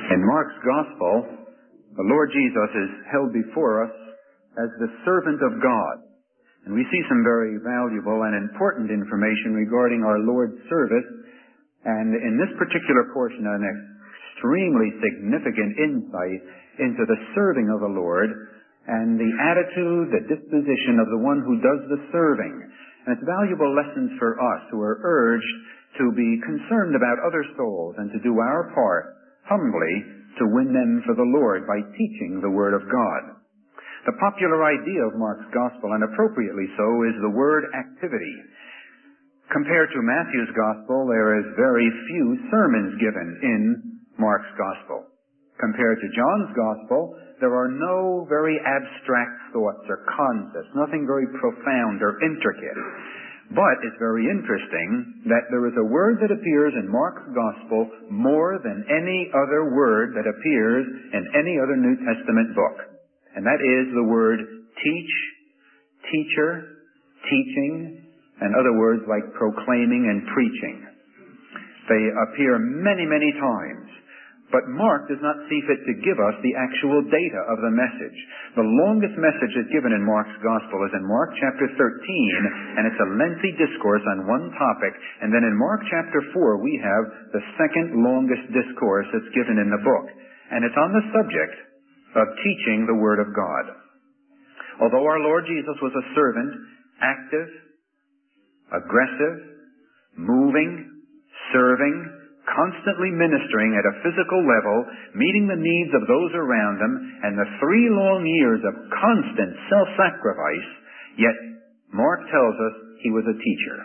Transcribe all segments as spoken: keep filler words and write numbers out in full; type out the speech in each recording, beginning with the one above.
In Mark's Gospel, the Lord Jesus is held before us as the servant of God. And we see some very valuable and important information regarding our Lord's service. And in this particular portion, an extremely significant insight into the serving of the Lord and the attitude, the disposition of the one who does the serving. And it's valuable lessons for us who are urged to be concerned about other souls and to do our part humbly to win them for the Lord by teaching the Word of God. The popular idea of Mark's Gospel, and appropriately so, is the word activity. Compared to Matthew's Gospel, there is very few sermons given in Mark's Gospel. Compared to John's Gospel, there are no very abstract thoughts or concepts, nothing very profound or intricate. But it's very interesting that there is a word that appears in Mark's Gospel more than any other word that appears in any other New Testament book. And that is the word teach, teacher, teaching, and other words like proclaiming and preaching. They appear many, many times. But Mark does not see fit to give us the actual data of the message. The longest message that's given in Mark's Gospel is in Mark chapter thirteen, and it's a lengthy discourse on one topic. And then in Mark chapter four, we have the second longest discourse that's given in the book. And it's on the subject of teaching the Word of God. Although our Lord Jesus was a servant, active, aggressive, moving, serving, constantly ministering at a physical level, meeting the needs of those around him, and the three long years of constant self-sacrifice, yet Mark tells us he was a teacher.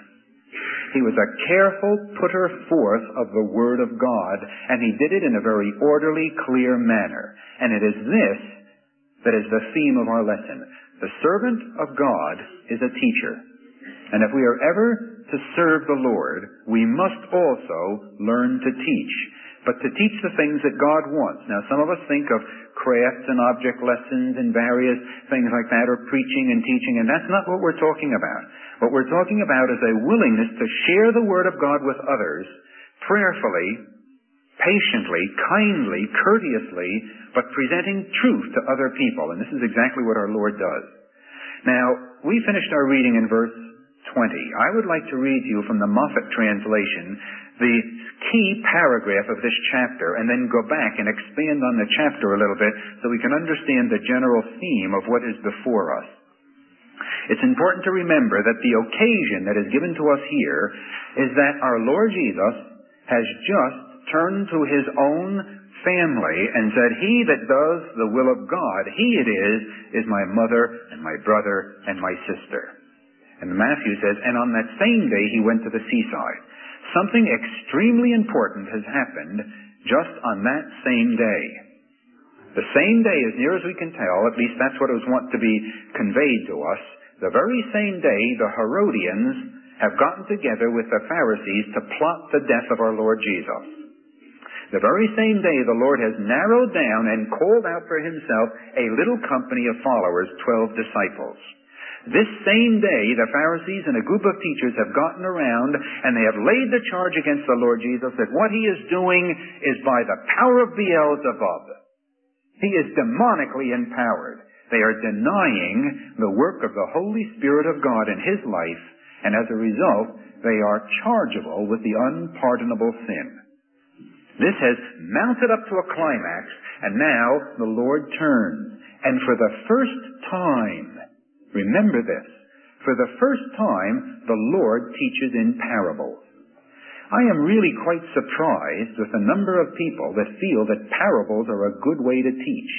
He was a careful putter forth of the Word of God, and he did it in a very orderly, clear manner. And it is this that is the theme of our lesson. The servant of God is a teacher. And if we are ever to serve the Lord, we must also learn to teach. But to teach the things that God wants. Now, some of us think of crafts and object lessons and various things like that, or preaching and teaching, and that's not what we're talking about. What we're talking about is a willingness to share the Word of God with others, prayerfully, patiently, kindly, courteously, but presenting truth to other people. And this is exactly what our Lord does. Now, we finished our reading in verse twenty. I would like to read to you from the Moffat translation the key paragraph of this chapter, and then go back and expand on the chapter a little bit so we can understand the general theme of what is before us. It's important to remember that the occasion that is given to us here is that our Lord Jesus has just turned to his own family and said, "He that does the will of God, he it is, is my mother and my brother and my sister." And Matthew says, and on that same day he went to the seaside. Something extremely important has happened just on that same day. The same day, as near as we can tell, at least that's what was wont to be conveyed to us, the very same day the Herodians have gotten together with the Pharisees to plot the death of our Lord Jesus. The very same day the Lord has narrowed down and called out for himself a little company of followers, twelve disciples. This same day, the Pharisees and a group of teachers have gotten around and they have laid the charge against the Lord Jesus that what he is doing is by the power of Beelzebub. He is demonically empowered. They are denying the work of the Holy Spirit of God in his life, and as a result, they are chargeable with the unpardonable sin. This has mounted up to a climax, and now the Lord turns. And for the first time, remember this, for the first time, the Lord teaches in parables. I am really quite surprised with the number of people that feel that parables are a good way to teach.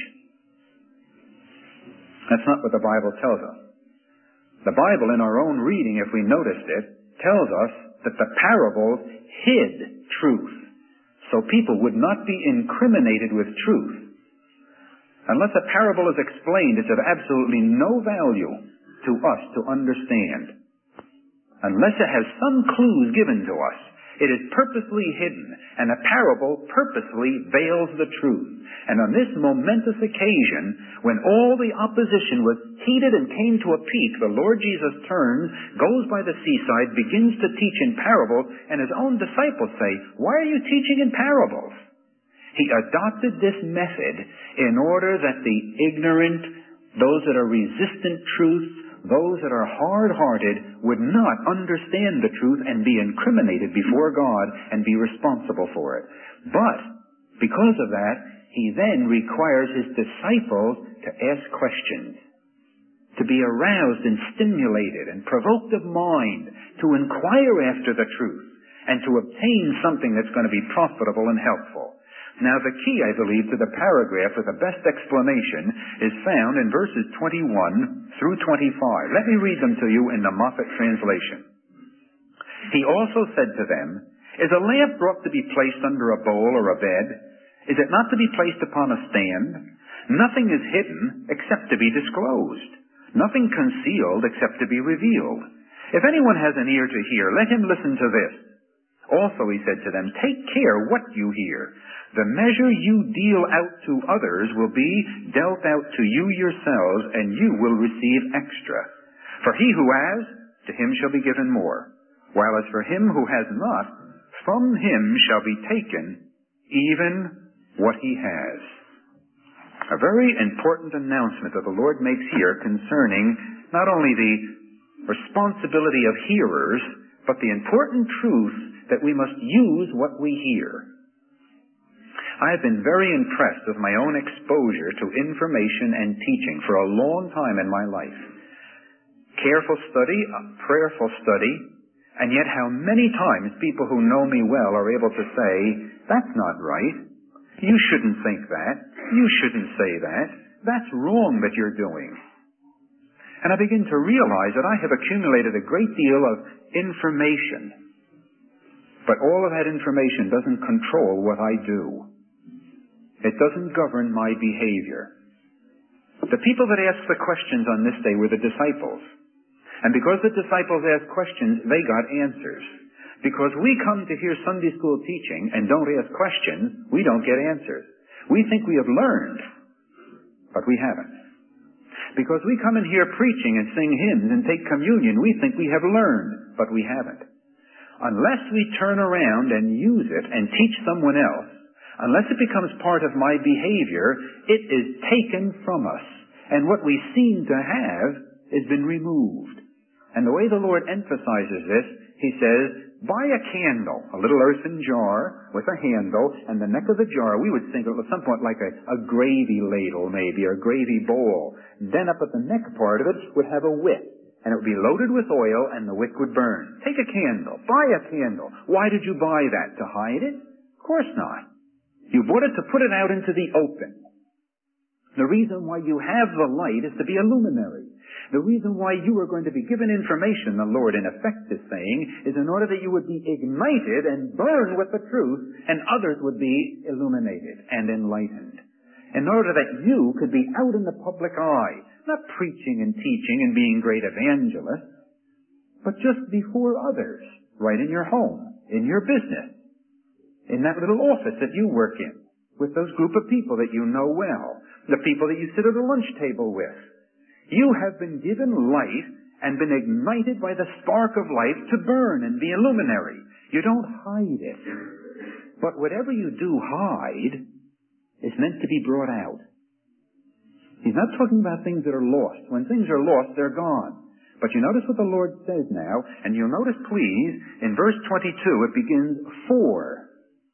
That's not what the Bible tells us. The Bible, in our own reading, if we noticed it, tells us that the parables hid truth, so people would not be incriminated with truth. Unless a parable is explained, it's of absolutely no value to us to understand. Unless it has some clues given to us, it is purposely hidden, and a parable purposely veils the truth. And on this momentous occasion, when all the opposition was heated and came to a peak, the Lord Jesus turns, goes by the seaside, begins to teach in parables, and his own disciples say, "Why are you teaching in parables?" He adopted this method in order that the ignorant, those that are resistant truth, those that are hard-hearted would not understand the truth and be incriminated before God and be responsible for it. But because of that, he then requires his disciples to ask questions, to be aroused and stimulated and provoked of mind, to inquire after the truth, and to obtain something that's going to be profitable and helpful. Now, the key, I believe, to the paragraph with the best explanation is found in verses twenty-one through twenty-five. Let me read them to you in the Moffat translation. He also said to them, "Is a lamp brought to be placed under a bowl or a bed? Is it not to be placed upon a stand? Nothing is hidden except to be disclosed. Nothing concealed except to be revealed. If anyone has an ear to hear, let him listen to this." Also he said to them, "Take care what you hear. The measure you deal out to others will be dealt out to you yourselves, and you will receive extra. For he who has, to him shall be given more. While as for him who has not, from him shall be taken even what he has." A very important announcement that the Lord makes here concerning not only the responsibility of hearers, but the important truth that we must use what we hear. I have been very impressed with my own exposure to information and teaching for a long time in my life. Careful study, prayerful study, and yet how many times people who know me well are able to say, "That's not right. You shouldn't think that. You shouldn't say that. That's wrong that you're doing." And I begin to realize that I have accumulated a great deal of information. But all of that information doesn't control what I do. It doesn't govern my behavior. The people that asked the questions on this day were the disciples. And because the disciples asked questions, they got answers. Because we come to hear Sunday school teaching and don't ask questions, we don't get answers. We think we have learned, but we haven't. Because we come and hear preaching and sing hymns and take communion, we think we have learned, but we haven't. Unless we turn around and use it and teach someone else, unless it becomes part of my behavior, it is taken from us. And what we seem to have has been removed. And the way the Lord emphasizes this, he says, buy a candle, a little earthen jar with a handle, and the neck of the jar, we would think of at some point like a, a gravy ladle maybe, or a gravy bowl. Then up at the neck part of it would have a wick, and it would be loaded with oil, and the wick would burn. Take a candle. Buy a candle. Why did you buy that? To hide it? Of course not. You bought it to put it out into the open. The reason why you have the light is to be a luminary. The reason why you are going to be given information, the Lord in effect is saying, is in order that you would be ignited and burn with the truth, and others would be illuminated and enlightened. In order that you could be out in the public eye, not preaching and teaching and being great evangelists, but just before others, right in your home, in your business, in that little office that you work in, with those group of people that you know well, the people that you sit at a lunch table with. You have been given light and been ignited by the spark of life to burn and be a luminary. You don't hide it. But whatever you do hide is meant to be brought out. He's not talking about things that are lost. When things are lost, they're gone. But you notice what the Lord says now, and you'll notice, please, in verse twenty-two, it begins, for.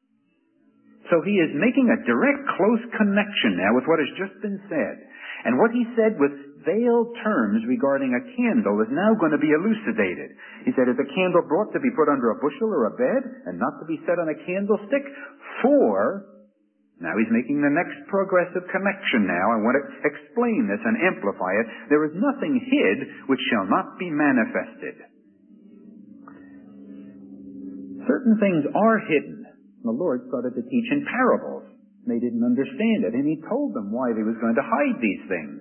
So he is making a direct, close connection now with what has just been said. And what he said with veiled terms regarding a candle is now going to be elucidated. He said, is a candle brought to be put under a bushel or a bed and not to be set on a candlestick? For, now he's making the next progressive connection now. I want to explain this and amplify it. There is nothing hid which shall not be manifested. Certain things are hidden. The Lord started to teach in parables. They didn't understand it, and he told them why he was going to hide these things.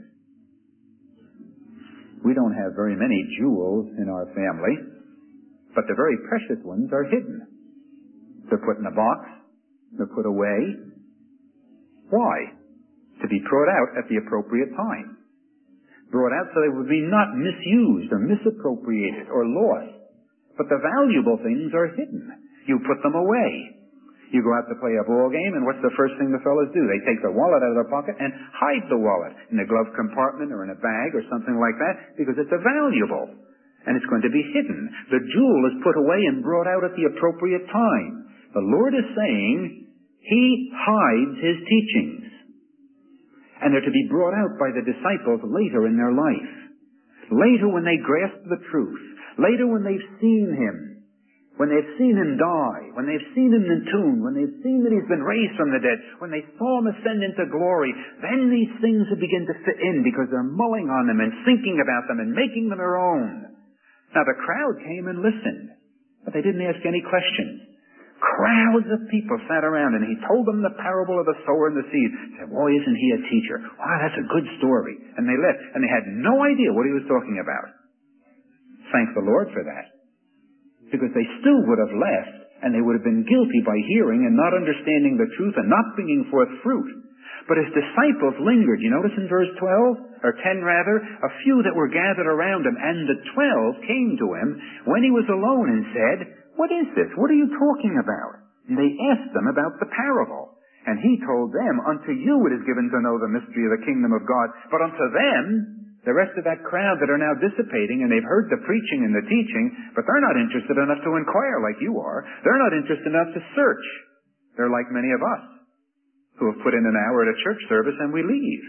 We don't have very many jewels in our family, but the very precious ones are hidden. They're put in a box. They're put away. Why? To be brought out at the appropriate time. Brought out so they would be not misused or misappropriated or lost. But the valuable things are hidden. You put them away. You go out to play a ball game, and what's the first thing the fellas do? They take the wallet out of their pocket and hide the wallet in the glove compartment or in a bag or something like that, because it's a valuable, and it's going to be hidden. The jewel is put away and brought out at the appropriate time. The Lord is saying He hides His teachings, and they're to be brought out by the disciples later in their life. Later when they grasp the truth. Later when they've seen Him. When they've seen Him die, when they've seen Him entombed, when they've seen that He's been raised from the dead, when they saw Him ascend into glory, then these things will begin to fit in because they're mulling on them and thinking about them and making them their own. Now the crowd came and listened, but they didn't ask any questions. Crowds of people sat around and He told them the parable of the sower and the seed. They said, boy, isn't He a teacher? Wow, that's a good story. And they left, and they had no idea what He was talking about. Thank the Lord for that. Because they still would have left, and they would have been guilty by hearing and not understanding the truth and not bringing forth fruit. But His disciples lingered. You notice in verse twelve, or ten rather, a few that were gathered around Him, and the twelve came to Him when He was alone and said, what is this? What are you talking about? And they asked them about the parable. And He told them, unto you it is given to know the mystery of the kingdom of God, but unto them, the rest of that crowd that are now dissipating, and they've heard the preaching and the teaching, but they're not interested enough to inquire like you are. They're not interested enough to search. They're like many of us, who have put in an hour at a church service and we leave.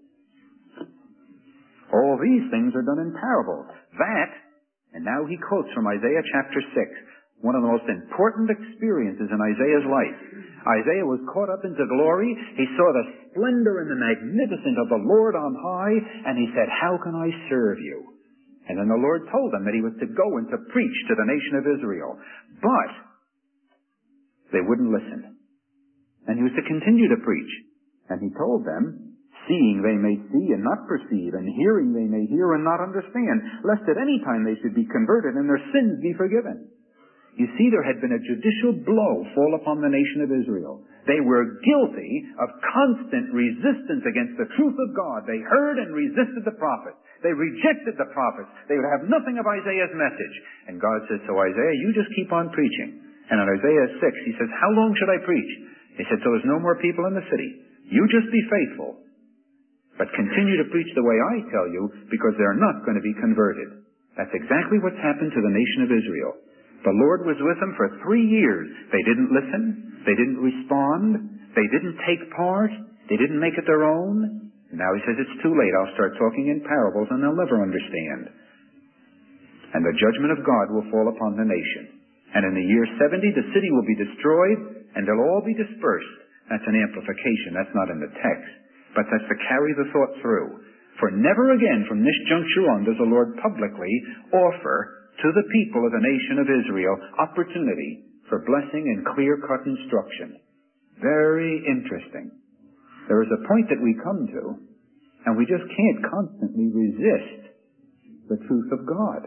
All these things are done in parables. That, and now he quotes from Isaiah chapter six, one of the most important experiences in Isaiah's life. Isaiah was caught up into glory. He saw the splendor and the magnificence of the Lord on high, and he said, how can I serve you? And then the Lord told him that he was to go and to preach to the nation of Israel. But they wouldn't listen. And he was to continue to preach. And he told them, seeing they may see and not perceive, and hearing they may hear and not understand, lest at any time they should be converted and their sins be forgiven. You see, there had been a judicial blow fall upon the nation of Israel. They were guilty of constant resistance against the truth of God. They heard and resisted the prophets. They rejected the prophets. They would have nothing of Isaiah's message. And God says, so Isaiah, you just keep on preaching. And in Isaiah six, he says, how long should I preach? He said, so there's no more people in the city. You just be faithful. But continue to preach the way I tell you, because they're not going to be converted. That's exactly what's happened to the nation of Israel. The Lord was with them for three years. They didn't listen. They didn't respond. They didn't take part. They didn't make it their own. Now he says, it's too late. I'll start talking in parables and they'll never understand. And the judgment of God will fall upon the nation. And in the year seventy, the city will be destroyed and they'll all be dispersed. That's an amplification. That's not in the text. But that's to carry the thought through. For never again from this juncture on does the Lord publicly offer to the people of the nation of Israel opportunity for blessing and clear-cut instruction. Very interesting. There is a point that we come to, and we just can't constantly resist the truth of God.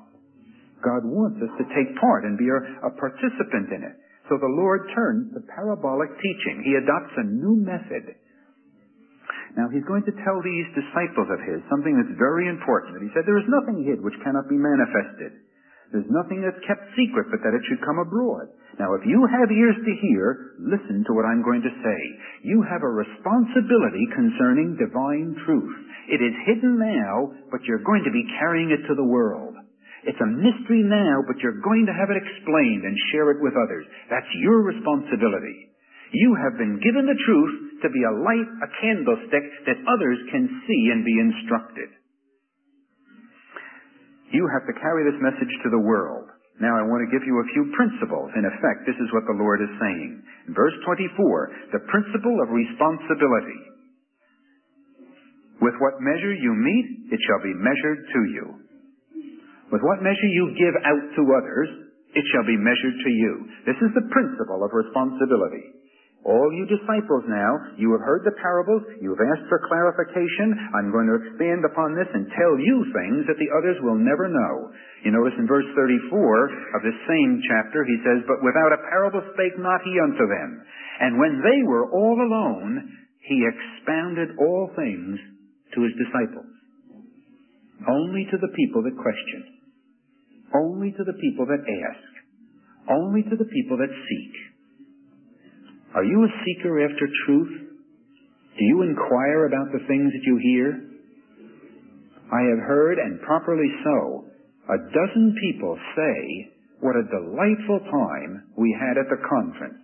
God wants us to take part and be a, a participant in it. So the Lord turns to parabolic teaching. He adopts a new method. Now, he's going to tell these disciples of his something that's very important. He said, there is nothing hid which cannot be manifested. There's nothing that's kept secret, but that it should come abroad. Now, if you have ears to hear, listen to what I'm going to say. You have a responsibility concerning divine truth. It is hidden now, but you're going to be carrying it to the world. It's a mystery now, but you're going to have it explained and share it with others. That's your responsibility. You have been given the truth to be a light, a candlestick that others can see and be instructed. You have to carry this message to the world. Now I want to give you a few principles. In effect, this is what the Lord is saying. In verse twenty-four, the principle of responsibility. With what measure you meet, it shall be measured to you. With what measure you give out to others, it shall be measured to you. This is the principle of responsibility. All you disciples now, you have heard the parables, you have asked for clarification. I'm going to expand upon this and tell you things that the others will never know. You notice in verse thirty-four of this same chapter, he says, but without a parable spake not he unto them. And when they were all alone, he expounded all things to his disciples. Only to the people that question. Only to the people that ask. Only to the people that seek. Are you a seeker after truth? Do you inquire about the things that you hear? I have heard, and properly so, a dozen people say what a delightful time we had at the conference.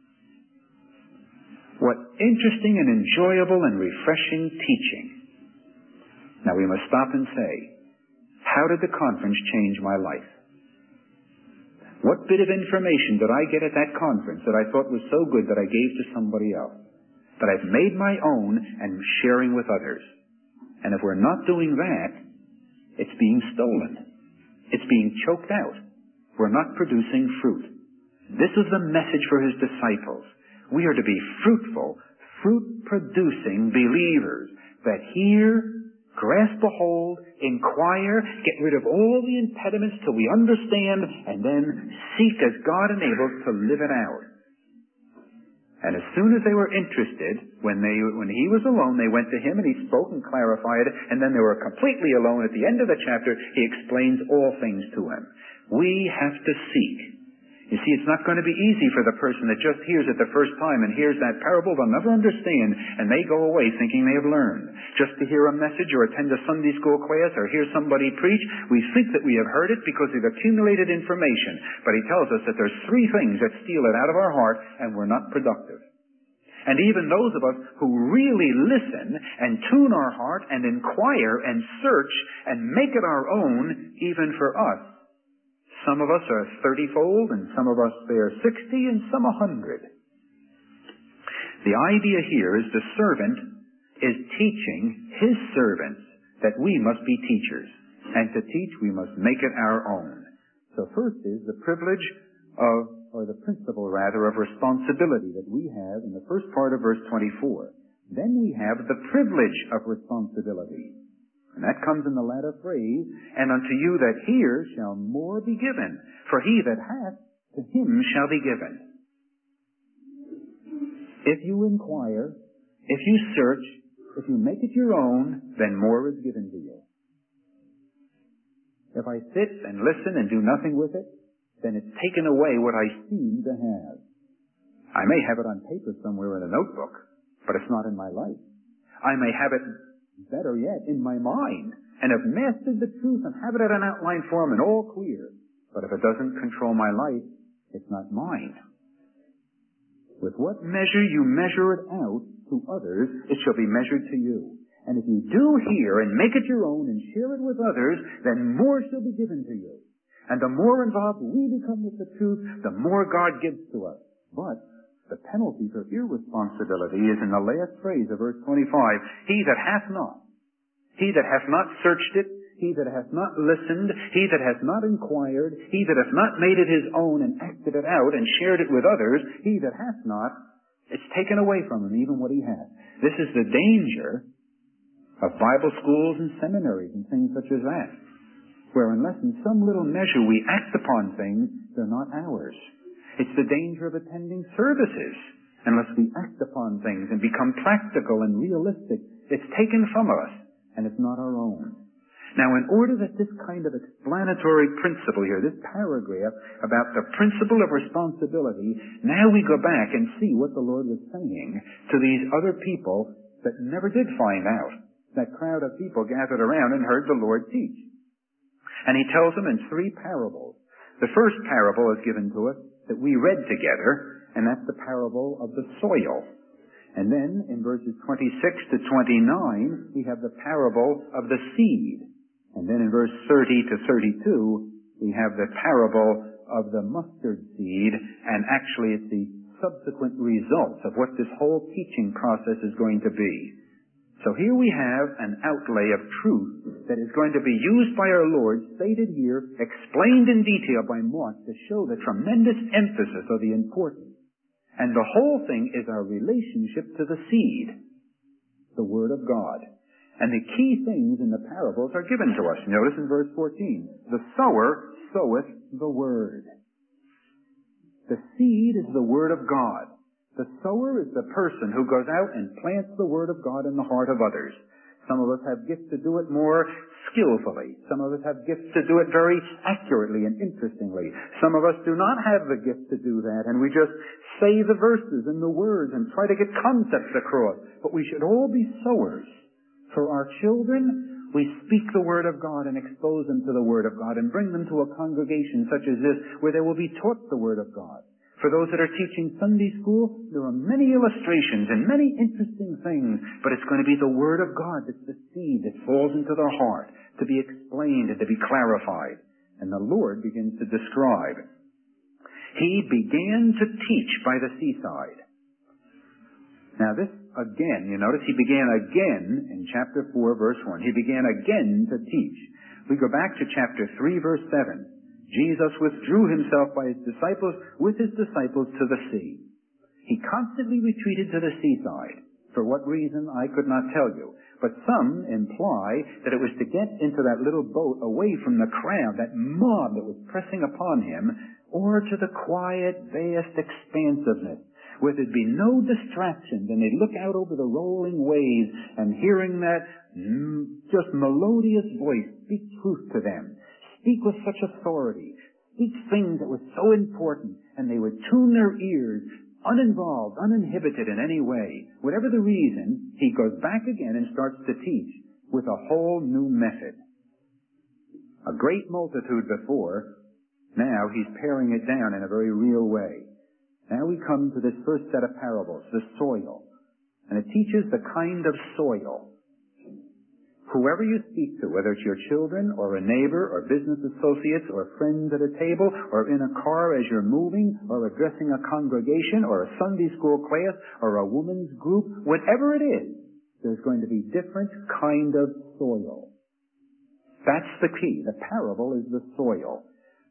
What interesting and enjoyable and refreshing teaching. Now we must stop and say, how did the conference change my life? What bit of information did I get at that conference that I thought was so good that I gave to somebody else, that I've made my own and sharing with others? And if we're not doing that, it's being stolen. It's being choked out. We're not producing fruit. This is the message for his disciples. We are to be fruitful, fruit-producing believers that hear, grasp a hold, inquire, get rid of all the impediments till we understand, and then seek as God enables to live it out. And as soon as they were interested, when they when he was alone, they went to him and he spoke and clarified it, and then they were completely alone. At the end of the chapter, he explains all things to him. We have to seek. You see, it's not going to be easy for the person that just hears it the first time and hears that parable. They'll never understand, and they go away thinking they have learned. Just to hear a message or attend a Sunday school class or hear somebody preach, we think that we have heard it because we've accumulated information. But he tells us that there's three things that steal it out of our heart, and we're not productive. And even those of us who really listen and tune our heart and inquire and search and make it our own, even for us, some of us are thirty-fold, and some of us they are sixty, and some a hundred. The idea here is the servant is teaching his servants that we must be teachers. And to teach, we must make it our own. So first is the privilege of, or the principle rather, of responsibility that we have in the first part of verse twenty-four. Then we have the privilege of responsibility. And that comes in the latter phrase, and unto you that hear shall more be given, for he that hath, to him shall be given. If you inquire, if you search, if you make it your own, then more is given to you. If I sit and listen and do nothing with it, then it's taken away what I seem to have. I may have it on paper somewhere in a notebook, but it's not in my life. I may have it, better yet, in my mind, and have mastered the truth and have it at an outline form and all clear. But if it doesn't control my life, it's not mine. With what measure you measure it out to others, it shall be measured to you. And if you do hear and make it your own and share it with others, then more shall be given to you. And the more involved we become with the truth, the more God gives to us. But the penalty for irresponsibility is in the last phrase of verse twenty-five. He that hath not, he that hath not searched it, he that hath not listened, he that hath not inquired, he that hath not made it his own and acted it out and shared it with others, he that hath not, it's taken away from him even what he had. This is the danger of Bible schools and seminaries and things such as that, where unless in some little measure we act upon things, they're not ours. It's the danger of attending services. Unless we act upon things and become practical and realistic, it's taken from us, and it's not our own. Now, in order that this kind of explanatory principle here, this paragraph about the principle of responsibility, now we go back and see what the Lord was saying to these other people that never did find out. That crowd of people gathered around and heard the Lord teach. And he tells them in three parables. The first parable is given to us that we read together, and that's the parable of the soil. And then in verses twenty-six to twenty-nine, we have the parable of the seed. And then in verse thirty to thirty-two, we have the parable of the mustard seed, and actually it's the subsequent results of what this whole teaching process is going to be. So here we have an outlay of truth that is going to be used by our Lord, stated here, explained in detail by Mark to show the tremendous emphasis of the importance. And the whole thing is our relationship to the seed, the Word of God. And the key things in the parables are given to us. Notice in verse fourteen, the sower soweth the Word. The seed is the Word of God. The sower is the person who goes out and plants the Word of God in the heart of others. Some of us have gifts to do it more skillfully. Some of us have gifts to do it very accurately and interestingly. Some of us do not have the gift to do that, and we just say the verses and the words and try to get concepts across. But we should all be sowers. For our children, we speak the Word of God and expose them to the Word of God and bring them to a congregation such as this where they will be taught the Word of God. For those that are teaching Sunday school, there are many illustrations and many interesting things, but it's going to be the Word of God that's the seed that falls into their heart to be explained and to be clarified. And the Lord begins to describe. He began to teach by the seaside. Now this, again, you notice he began again in chapter four, verse one. He began again to teach. We go back to chapter three, verse seven. Jesus withdrew himself by his disciples, with his disciples to the sea. He constantly retreated to the seaside. For what reason, I could not tell you. But some imply that it was to get into that little boat away from the crowd, that mob that was pressing upon him, or to the quiet, vast expansiveness, where there'd be no distractions, and they'd look out over the rolling waves, and hearing that mm, just melodious voice speak truth to them, speak with such authority, speak things that were so important, and they would tune their ears, uninvolved, uninhibited in any way. Whatever the reason, he goes back again and starts to teach with a whole new method. A great multitude before, now he's paring it down in a very real way. Now we come to this first set of parables, the soil. And it teaches the kind of soil. Whoever you speak to, whether it's your children or a neighbor or business associates or friends at a table or in a car as you're moving or addressing a congregation or a Sunday school class or a woman's group, whatever it is, there's going to be different kind of soil. That's the key. The parable is the soil.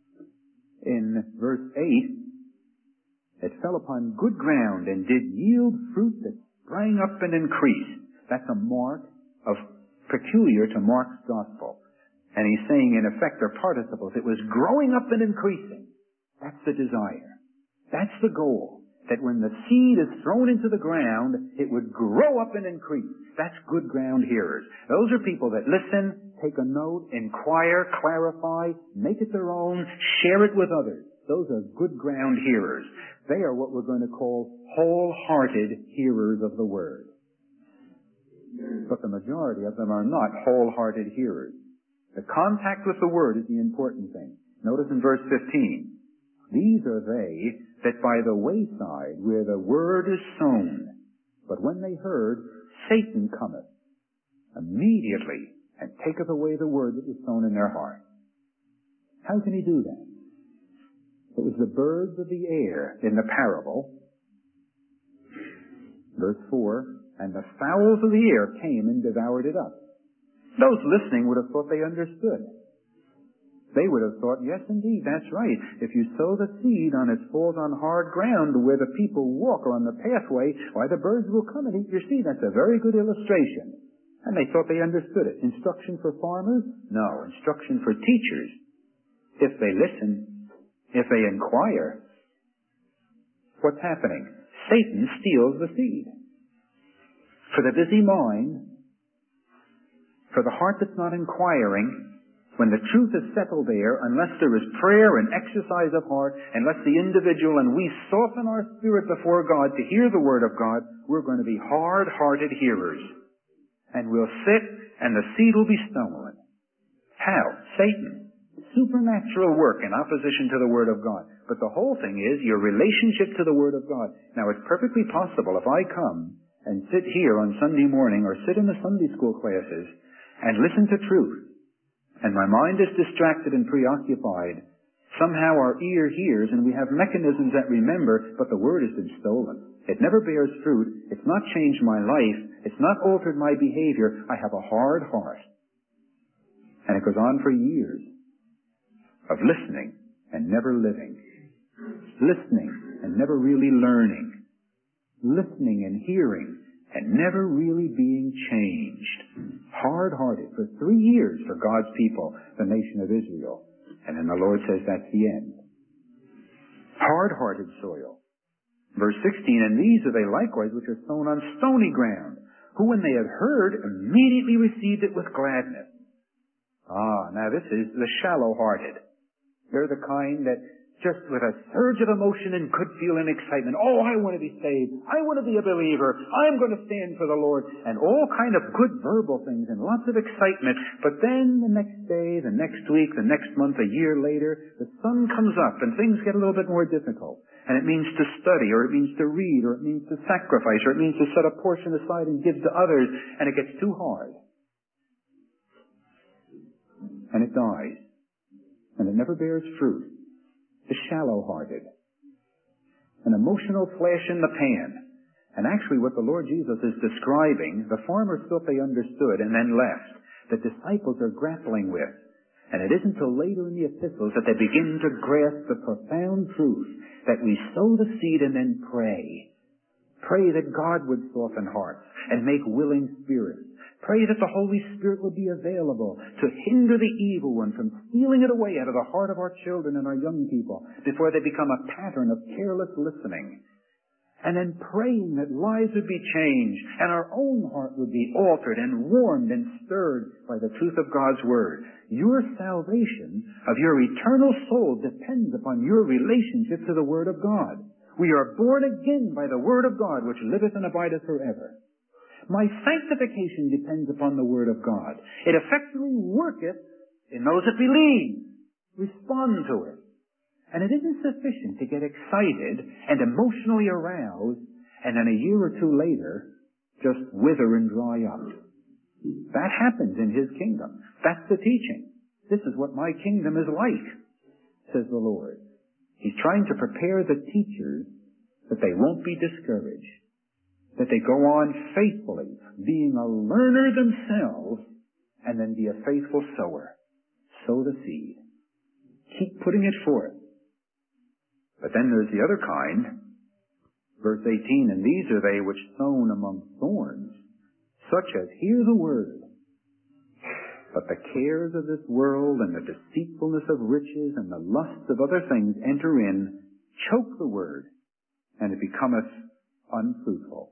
In verse eight, it fell upon good ground and did yield fruit that sprang up and increased. That's a mark of peculiar to Mark's gospel. And he's saying, in effect, they're participles. It was growing up and increasing. That's the desire. That's the goal. That when the seed is thrown into the ground, it would grow up and increase. That's good ground hearers. Those are people that listen, take a note, inquire, clarify, make it their own, share it with others. Those are good ground hearers. They are what we're going to call wholehearted hearers of the Word. But the majority of them are not wholehearted hearers. The contact with the Word is the important thing. Notice in verse fifteen, these are they that by the wayside where the Word is sown, but when they heard, Satan cometh immediately and taketh away the Word that was sown in their heart. How can he do that? It was the birds of the air in the parable, verse four, and the fowls of the air came and devoured it up. Those listening would have thought they understood. They would have thought, yes, indeed, that's right. If you sow the seed on it falls on hard ground where the people walk or on the pathway, why, the birds will come and eat your seed. That's a very good illustration. And they thought they understood it. Instruction for farmers? No. Instruction for teachers. If they listen, if they inquire, what's happening? Satan steals the seed. For the busy mind, for the heart that's not inquiring, when the truth is settled there, unless there is prayer and exercise of heart, unless the individual and we soften our spirit before God to hear the Word of God, we're going to be hard-hearted hearers. And we'll sit and the seed will be stolen. How? Satan. Supernatural work in opposition to the Word of God. But the whole thing is your relationship to the Word of God. Now, it's perfectly possible if I come and sit here on Sunday morning or sit in the Sunday school classes and listen to truth, and my mind is distracted and preoccupied, somehow our ear hears and we have mechanisms that remember, but the Word has been stolen. It never bears fruit. It's not changed my life. It's not altered my behavior. I have a hard heart. And it goes on for years of listening and never living. Listening and never really learning. Listening and hearing and never really being changed. Hard-hearted for three years for God's people, the nation of Israel. And then the Lord says that's the end. Hard-hearted soil. Verse sixteen, and these are they likewise which are sown on stony ground, who when they had heard immediately received it with gladness. Ah, now this is the shallow-hearted. They're the kind that just with a surge of emotion and good feeling and excitement. Oh, I want to be saved. I want to be a believer. I'm going to stand for the Lord. And all kind of good verbal things and lots of excitement. But then the next day, the next week, the next month, a year later, the sun comes up and things get a little bit more difficult. And it means to study, or it means to read, or it means to sacrifice, or it means to set a portion aside and give to others. And it gets too hard. And it dies. And it never bears fruit. Is shallow-hearted. An emotional flash in the pan. And actually what the Lord Jesus is describing, the farmers thought they understood and then left. The disciples are grappling with. And it isn't until later in the epistles that they begin to grasp the profound truth that we sow the seed and then pray. Pray that God would soften hearts and make willing spirits. Pray that the Holy Spirit would be available to hinder the evil one from stealing it away out of the heart of our children and our young people before they become a pattern of careless listening. And then praying that lives would be changed and our own heart would be altered and warmed and stirred by the truth of God's Word. Your salvation of your eternal soul depends upon your relationship to the Word of God. We are born again by the Word of God, which liveth and abideth forever. My sanctification depends upon the Word of God. It effectually worketh in those that believe. Respond to it. And it isn't sufficient to get excited and emotionally aroused and then a year or two later just wither and dry up. That happens in His kingdom. That's the teaching. This is what my kingdom is like, says the Lord. He's trying to prepare the teachers that they won't be discouraged, that they go on faithfully, being a learner themselves, and then be a faithful sower. Sow the seed. Keep putting it forth. But then there's the other kind. Verse eighteen, and these are they which sown among thorns, such as hear the word. But the cares of this world and the deceitfulness of riches and the lusts of other things enter in, choke the word, and it becometh unfruitful.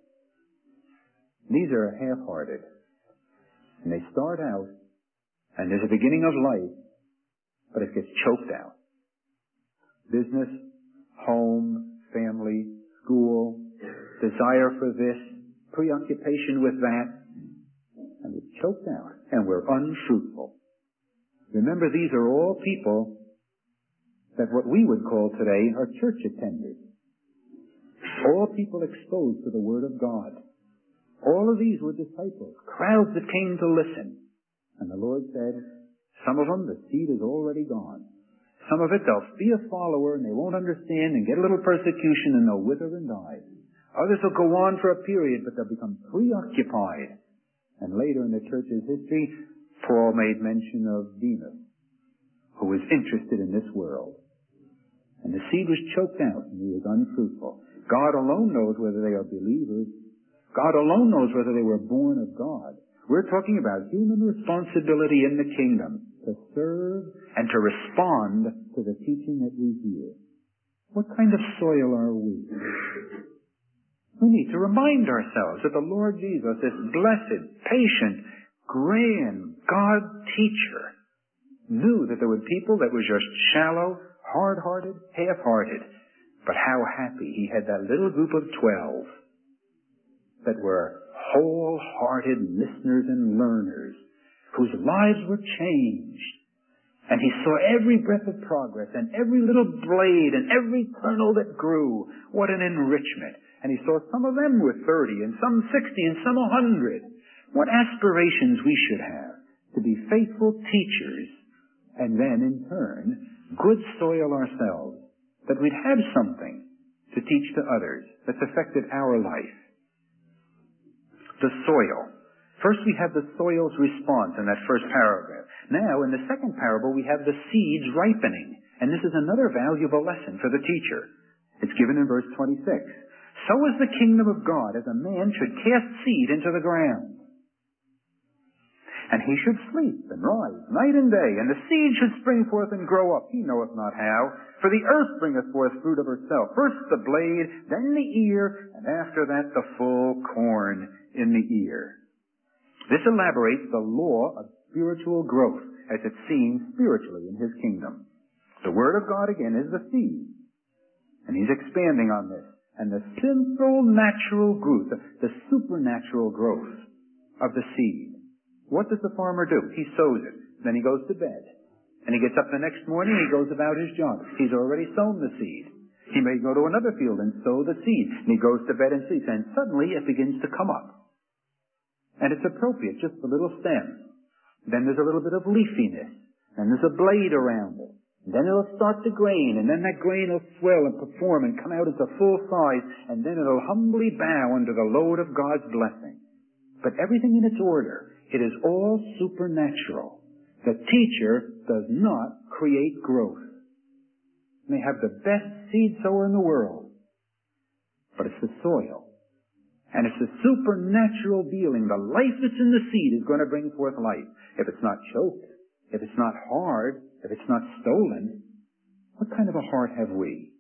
These are half-hearted. And they start out, and there's a beginning of life, but it gets choked out. Business, home, family, school, desire for this, preoccupation with that, and it's choked out, and we're unfruitful. Remember, these are all people that what we would call today are church attenders. All people exposed to the Word of God. All of these were disciples, crowds that came to listen. And the Lord said, some of them, the seed is already gone. Some of it, they'll be a follower and they won't understand and get a little persecution and they'll wither and die. Others will go on for a period, but they'll become preoccupied. And later in the church's history, Paul made mention of Demas, who was interested in this world. And the seed was choked out and he was unfruitful. God alone knows whether they are believers. God alone knows whether they were born of God. We're talking about human responsibility in the kingdom to serve and to respond to the teaching that we hear. What kind of soil are we? We need to remind ourselves that the Lord Jesus, this blessed, patient, grand God teacher, knew that there were people that were just shallow, hard-hearted, half-hearted. But how happy he had that little group of twelve that were wholehearted listeners and learners whose lives were changed. And he saw every breath of progress and every little blade and every kernel that grew. What an enrichment. And he saw some of them were thirty and some sixty and some a hundred. What aspirations we should have to be faithful teachers and then in turn good soil ourselves, that we'd have something to teach to others that's affected our life. The soil. First we have the soil's response in that first paragraph. Now in the second parable we have the seeds ripening. And this is another valuable lesson for the teacher. It's given in verse twenty-six. So is the kingdom of God as a man should cast seed into the ground. And he should sleep and rise night and day, and the seed should spring forth and grow up. He knoweth not how. For the earth bringeth forth fruit of herself. First the blade, then the ear, and after that the full corn in the ear. This elaborates the law of spiritual growth as it's seen spiritually in his kingdom. The Word of God, again, is the seed. And he's expanding on this. And the simple natural growth, the, the supernatural growth of the seed. What does the farmer do? He sows it. Then he goes to bed. And he gets up the next morning and he goes about his job. He's already sown the seed. He may go to another field and sow the seed. And he goes to bed and sleeps. And suddenly it begins to come up. And it's appropriate, just a little stem. Then there's a little bit of leafiness. And there's a blade around it. And then it'll start to grain. And then that grain will swell and perform and come out into full size. And then it'll humbly bow under the load of God's blessing. But everything in its order. It is all supernatural. The teacher does not create growth. May have the best seed sower in the world. But it's the soil. And it's the supernatural dealing. The life that's in the seed is going to bring forth life. If it's not choked, if it's not hard, if it's not stolen, what kind of a heart have we?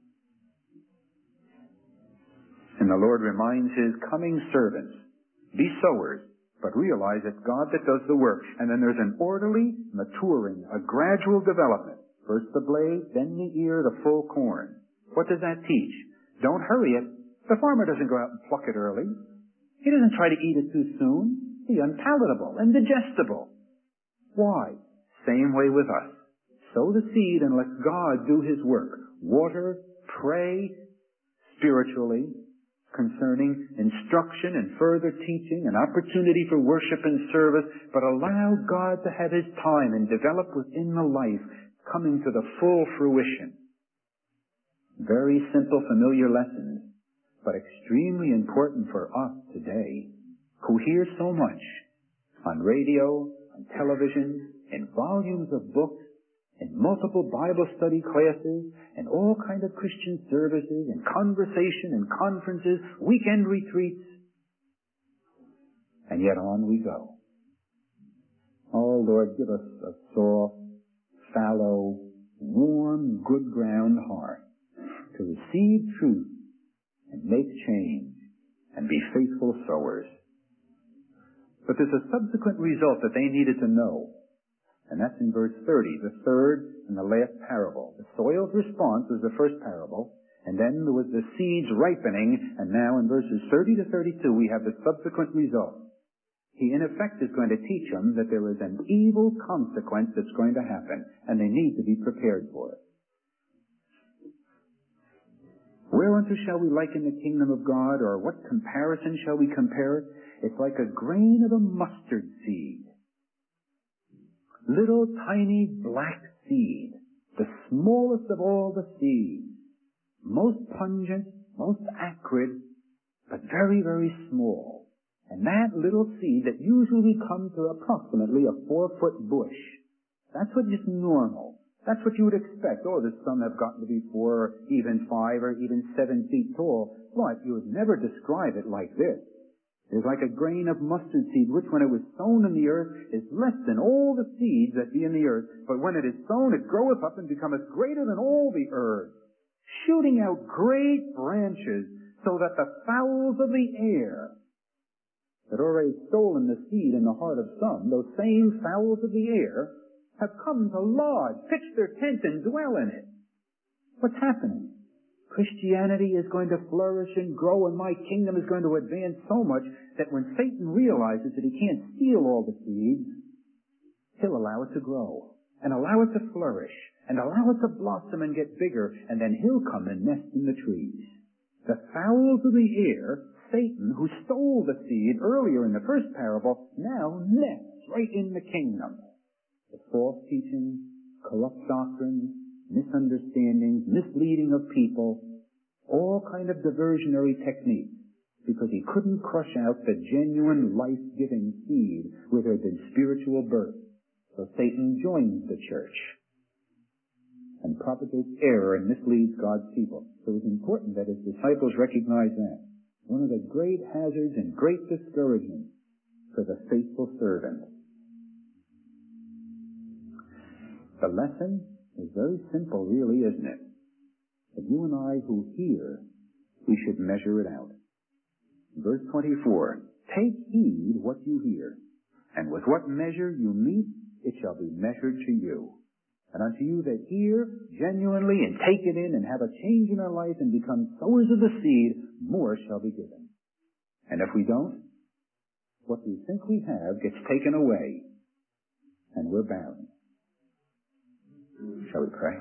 And the Lord reminds His coming servants, be sowers, but realize it's God that does the work. And then there's an orderly maturing, a gradual development. First the blade, then the ear, the full corn. What does that teach? Don't hurry it. The farmer doesn't go out and pluck it early. He doesn't try to eat it too soon. It's unpalatable, indigestible. Why? Same way with us. Sow the seed and let God do His work. Water, pray spiritually concerning instruction and further teaching and opportunity for worship and service, but allow God to have His time and develop within the life, coming to the full fruition. Very simple, familiar lessons, but extremely important for us today, who hear so much on radio, on television, in volumes of books, in multiple Bible study classes, and all kinds of Christian services, and conversation, and conferences, weekend retreats. And yet on we go. Oh, Lord, give us a soft, fallow, warm, good ground heart to receive truth and make change and be faithful sowers. But there's a subsequent result that they needed to know. And that's in verse thirty, the third and the last parable. The soil's response was the first parable, and then there was the seeds ripening, and now in verses thirty to thirty-two we have the subsequent result. He in effect is going to teach them that there is an evil consequence that's going to happen, and they need to be prepared for it. Whereunto shall we liken the kingdom of God, or what comparison shall we compare it? It's like a grain of a mustard seed. Little tiny black seed, the smallest of all the seeds, most pungent, most acrid, but very, very small. And that little seed that usually comes to approximately a four-foot bush, that's what is normal. That's what you would expect. Oh, there's some have gotten to be four, or even five, or even seven feet tall. But you would never describe it like this. It's like a grain of mustard seed, which when it was sown in the earth is less than all the seeds that be in the earth. But when it is sown, it groweth up and becometh greater than all the earth, shooting out great branches, so that the fowls of the air that already stolen the seed in the heart of some, those same fowls of the air, have come to lodge, pitch their tent, and dwell in it. What's happening? Christianity is going to flourish and grow, and my kingdom is going to advance so much that when Satan realizes that he can't steal all the seeds, he'll allow it to grow, and allow it to flourish, and allow it to blossom and get bigger, and then he'll come and nest in the trees. The fowls of the air, Satan, who stole the seed earlier in the first parable, now nests right in the kingdom. The false teachings, corrupt doctrines, misunderstandings, misleading of people, all kind of diversionary techniques, because he couldn't crush out the genuine life-giving seed which had been spiritual birth. So Satan joins the church and propagates error and misleads God's people. So it's important that his disciples recognize that. One of the great hazards and great discouragements for the faithful servant. The lesson is very simple, really, isn't it? That you and I who hear, we should measure it out. Verse twenty-four, take heed what you hear, and with what measure you meet, it shall be measured to you. And unto you that hear genuinely and take it in and have a change in our life and become sowers of the seed, more shall be given. And if we don't, what we think we have gets taken away, and we're barren. Shall we pray?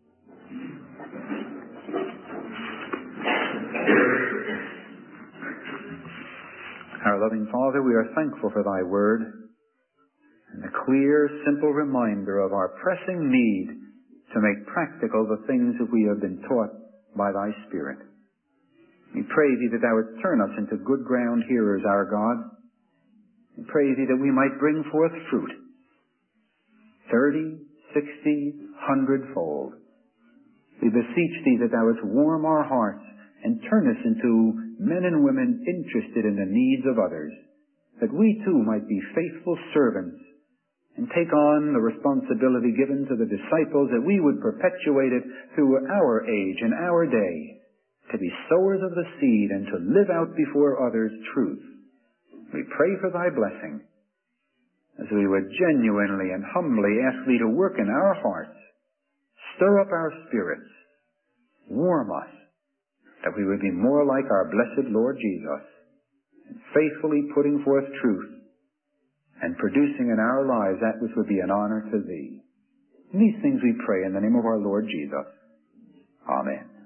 Our loving Father, we are thankful for thy word and the clear, simple reminder of our pressing need to make practical the things that we have been taught by thy Spirit. We pray thee that thou wouldst turn us into good ground hearers, our God. We pray thee that we might bring forth fruit, thirty, sixty, hundredfold. We beseech thee that thou wouldst warm our hearts and turn us into men and women interested in the needs of others, that we too might be faithful servants and take on the responsibility given to the disciples, that we would perpetuate it through our age and our day, to be sowers of the seed and to live out before others truth. We pray for thy blessing, as we would genuinely and humbly ask thee to work in our hearts, stir up our spirits, warm us, that we would be more like our blessed Lord Jesus, and faithfully putting forth truth and producing in our lives that which would be an honor to thee. And these things we pray in the name of our Lord Jesus. Amen.